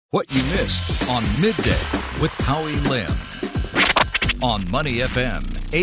What you missed on Midday with Howie Lim on Money FM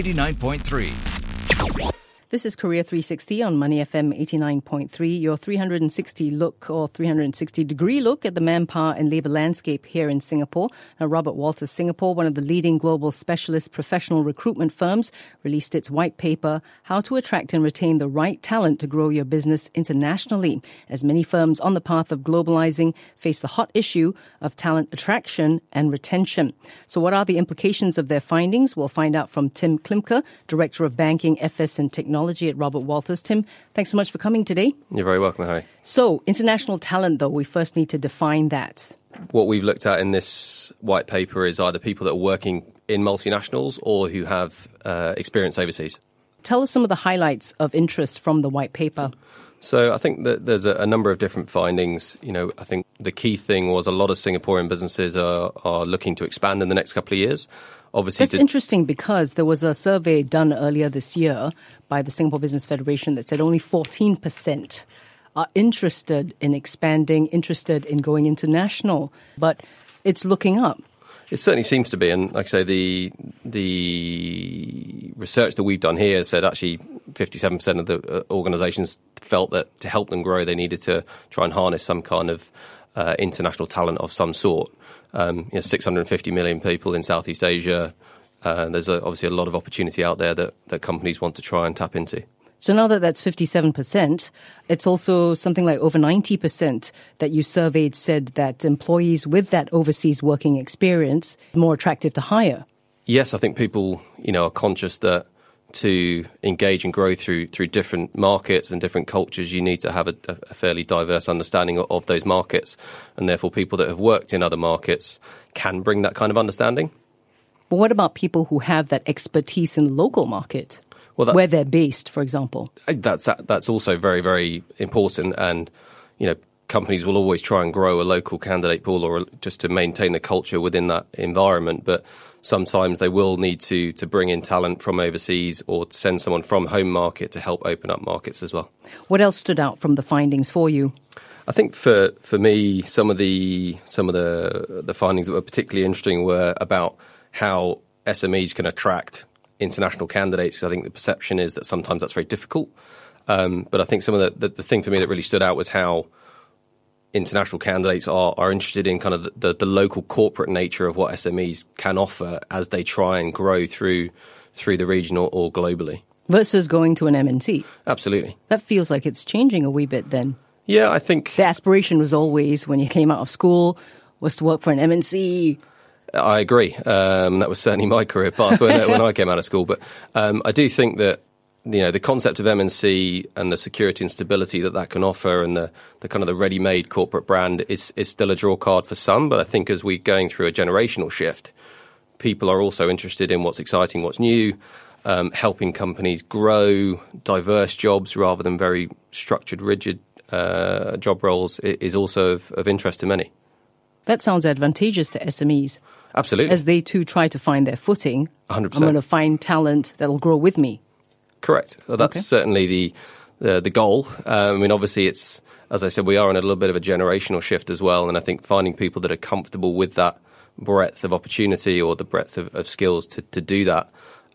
89.3. This is Korea 360 on Money FM 89.3, your 360 look or 360-degree look at the manpower and labour landscape here in Singapore. Now, Robert Walters Singapore, one of the leading global specialist professional recruitment firms, released its white paper, How to Attract and Retain the Right Talent to Grow Your Business Internationally, as many firms on the path of globalizing face the hot issue of talent attraction and retention. So what are the implications of their findings? We'll find out from Tim Klimke, Director of Banking, FS and Technology at Robert Walters. Tim, thanks so much for coming today. You're very welcome, Harry. So, international talent, though, we first need to define that. What we've looked at in this white paper is either people that are working in multinationals or who have experience overseas. Tell us some of the highlights of interest from the white paper. So I think that there's a number of different findings. You know, I think the key thing was a lot of Singaporean businesses are looking to expand in the next couple of years. Obviously, that's interesting because there was a survey done earlier this year by the Singapore Business Federation that said only 14% are interested in expanding, interested in going international, but it's looking up. It certainly seems to be, and like I say, the research that we've done here said actually 57% of the organisations felt that to help them grow, they needed to try and harness some kind of international talent of some sort. 650 million people in Southeast Asia. There's obviously a lot of opportunity out there that companies want to try and tap into. So now that that's 57%, it's also something like over 90% that you surveyed said that employees with that overseas working experience are more attractive to hire. Yes, I think people, are conscious that to engage and grow through different markets and different cultures, you need to have a fairly diverse understanding of those markets. And therefore, people that have worked in other markets can bring that kind of understanding. But what about people who have that expertise in the local market? Well, where they're based, for example. That's also very, very important. And, companies will always try and grow a local candidate pool or just to maintain the culture within that environment. But sometimes they will need to bring in talent from overseas or to send someone from home market to help open up markets as well. What else stood out from the findings for you? I think for me, some of the findings that were particularly interesting were about how SMEs can attract international candidates. I think the perception is that sometimes that's very difficult. But I think some of the thing for me that really stood out was how international candidates are interested in kind of the local corporate nature of what SMEs can offer as they try and grow through the region or globally. Versus going to an MNC. Absolutely. That feels like it's changing a wee bit then. Yeah, I think the aspiration was always, when you came out of school, was to work for an MNC. I agree. That was certainly my career path when I came out of school. But I do think that the concept of MNC and the security and stability that can offer and the kind of the ready-made corporate brand is still a draw card for some. But I think as we're going through a generational shift, people are also interested in what's exciting, what's new, helping companies grow diverse jobs rather than very structured, rigid job roles is also of interest to many. That sounds advantageous to SMEs. Absolutely. As they too try to find their footing. 100%. I'm going to find talent that'll grow with me. Correct. Well, that's certainly the goal. Obviously, it's, as I said, we are in a little bit of a generational shift as well. And I think finding people that are comfortable with that breadth of opportunity or the breadth of skills to do that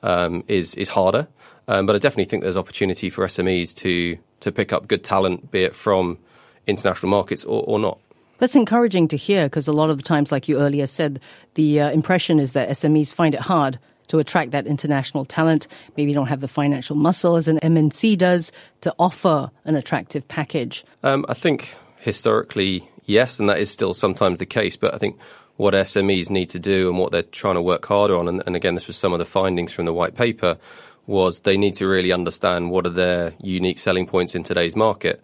is harder. But I definitely think there's opportunity for SMEs to pick up good talent, be it from international markets or not. That's encouraging to hear because a lot of the times, like you earlier said, the impression is that SMEs find it hard to attract that international talent. Maybe don't have the financial muscle as an MNC does to offer an attractive package. I think historically, yes, and that is still sometimes the case. But I think what SMEs need to do and what they're trying to work harder on, and again, this was some of the findings from the white paper, was they need to really understand what are their unique selling points in today's market.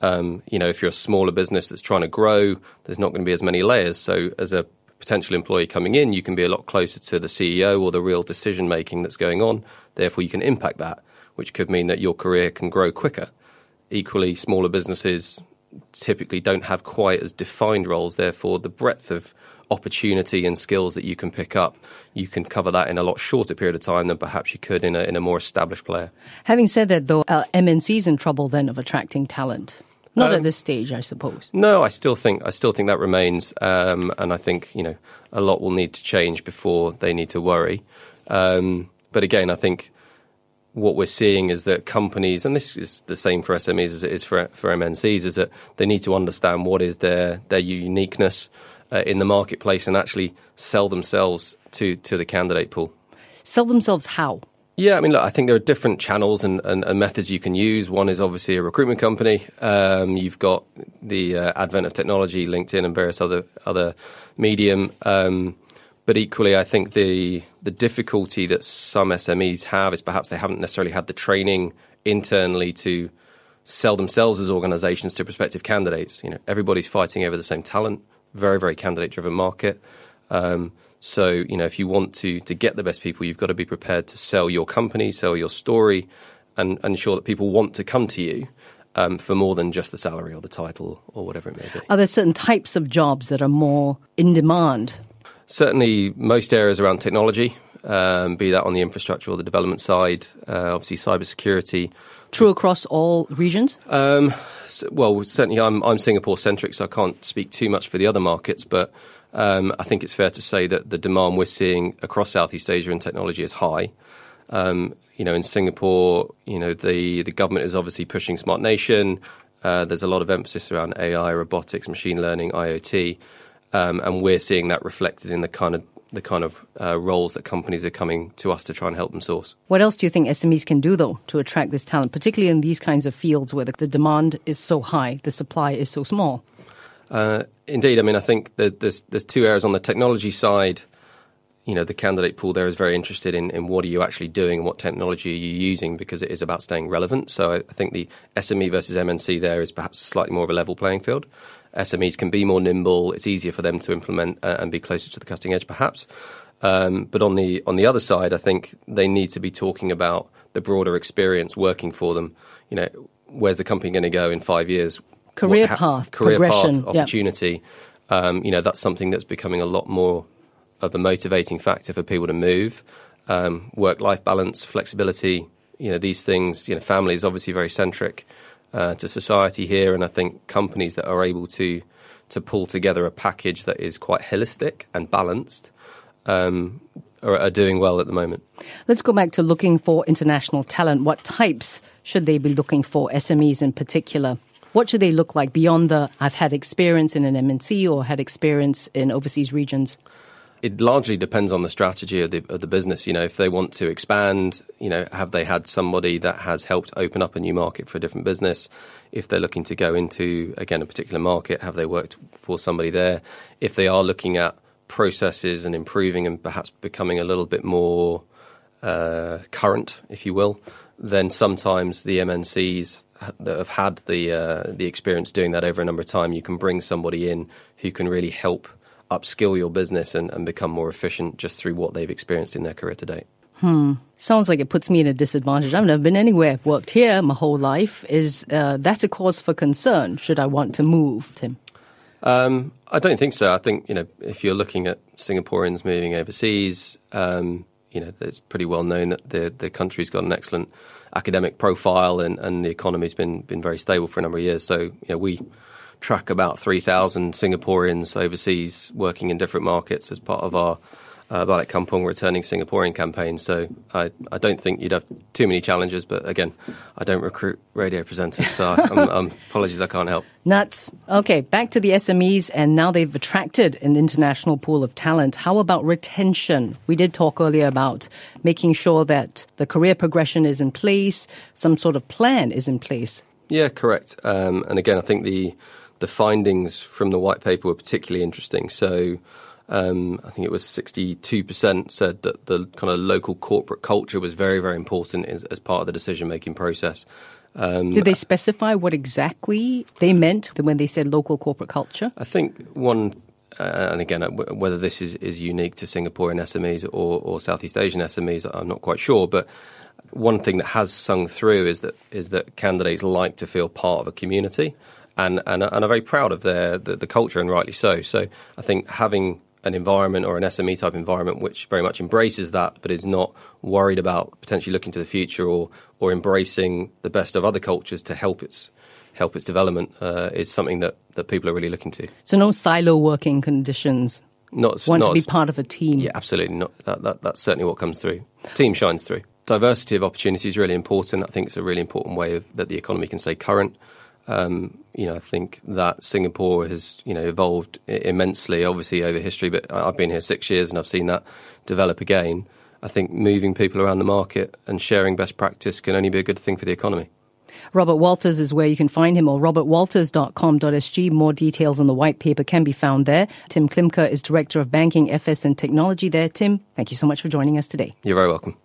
If you're a smaller business that's trying to grow, there's not going to be as many layers. So as a potential employee coming in, you can be a lot closer to the CEO or the real decision making that's going on. Therefore, you can impact that, which could mean that your career can grow quicker. Equally, smaller businesses typically don't have quite as defined roles. Therefore, the breadth of opportunity and skills that you can pick up, you can cover that in a lot shorter period of time than perhaps you could in a more established player. Having said that, though, are MNCs in trouble then of attracting talent? Not at this stage, I suppose. No, I still think that remains, and I think a lot will need to change before they need to worry. But again, I think what we're seeing is that companies, and this is the same for SMEs as it is for MNCs, is that they need to understand what is their uniqueness in the marketplace and actually sell themselves to the candidate pool. Sell themselves how? Yeah, I mean, look, I think there are different channels and methods you can use. One is obviously a recruitment company. You've got the advent of technology, LinkedIn and various other medium. But equally, I think the difficulty that some SMEs have is perhaps they haven't necessarily had the training internally to sell themselves as organisations to prospective candidates. Everybody's fighting over the same talent, very, very candidate-driven market. So, if you want to get the best people, you've got to be prepared to sell your company, sell your story, and ensure that people want to come to you for more than just the salary or the title or whatever it may be. Are there certain types of jobs that are more in demand? Certainly most areas around technology, be that on the infrastructure or the development side, obviously cybersecurity. True across all regions? Well, certainly I'm Singapore-centric, so I can't speak too much for the other markets, but I think it's fair to say that the demand we're seeing across Southeast Asia in technology is high. In Singapore, the government is obviously pushing Smart Nation. There's a lot of emphasis around AI, robotics, machine learning, IoT, and we're seeing that reflected in the kind of roles that companies are coming to us to try and help them source. What else do you think SMEs can do, though, to attract this talent, particularly in these kinds of fields where the demand is so high, the supply is so small? Indeed. I mean, I think that there's two areas on the technology side. The candidate pool there is very interested in what are you actually doing and what technology are you using, because it is about staying relevant. So I think the SME versus MNC there is perhaps slightly more of a level playing field. SMEs can be more nimble. It's easier for them to implement and be closer to the cutting edge, perhaps. But on the other side, I think they need to be talking about the broader experience working for them. Where's the company going to go in 5 years? Career path, progression, opportunity. Yeah. That's something that's becoming a lot more of a motivating factor for people to move. Work-life balance, flexibility, these things. Family is obviously very centric to society here, and I think companies that are able to pull together a package that is quite holistic and balanced are doing well at the moment. Let's go back to looking for international talent. What types should they be looking for, SMEs in particular? What should they look like beyond I've had experience in an MNC or had experience in overseas regions? It largely depends on the strategy of the business. If they want to expand, have they had somebody that has helped open up a new market for a different business? If they're looking to go into, again, a particular market, have they worked for somebody there? If they are looking at processes and improving and perhaps becoming a little bit more current, if you will, then sometimes the MNCs that have had the experience doing that over a number of time, you can bring somebody in who can really help upskill your business and become more efficient just through what they've experienced in their career to date. Sounds like it puts me in a disadvantage. I've never been anywhere. I've worked here my whole life. Is that a cause for concern? Should I want to move, Tim? I don't think so. I think, if you're looking at Singaporeans moving overseas, it's pretty well known that the country's got an excellent academic profile and the economy's been very stable for a number of years. So, we track about 3,000 Singaporeans overseas working in different markets as part of our Balik Kampung Returning Singaporean campaign. So I don't think you'd have too many challenges. But again, I don't recruit radio presenters, so apologies, I can't help. Nuts. Okay, back to the SMEs, and now they've attracted an international pool of talent. How about retention? We did talk earlier about making sure that the career progression is in place, some sort of plan is in place. Yeah, correct. And again, I think the findings from the white paper were particularly interesting. So I think it was 62% said that the kind of local corporate culture was very, very important as part of the decision-making process. Did they specify what exactly they meant when they said local corporate culture? I think one, and again, whether this is unique to Singaporean SMEs or Southeast Asian SMEs, I'm not quite sure, but one thing that has sung through is that candidates like to feel part of a community and are very proud of the culture, and rightly so. So I think having an environment or an SME type environment which very much embraces that but is not worried about potentially looking to the future or embracing the best of other cultures to help its help its development is something that people are really looking to. So no silo working conditions. Want to be part of a team. Yeah, absolutely. Not that's certainly what comes through. Team shines through. Diversity of opportunity is really important. I think it's a really important way that the economy can stay current. I think that Singapore has, evolved immensely, obviously over history. But I've been here 6 years and I've seen that develop again. I think moving people around the market and sharing best practice can only be a good thing for the economy. Robert Walters is where you can find him, or robertwalters.com.sg. More details on the white paper can be found there. Tim Klimker is Director of Banking, FS and Technology there. Tim, thank you so much for joining us today. You're very welcome.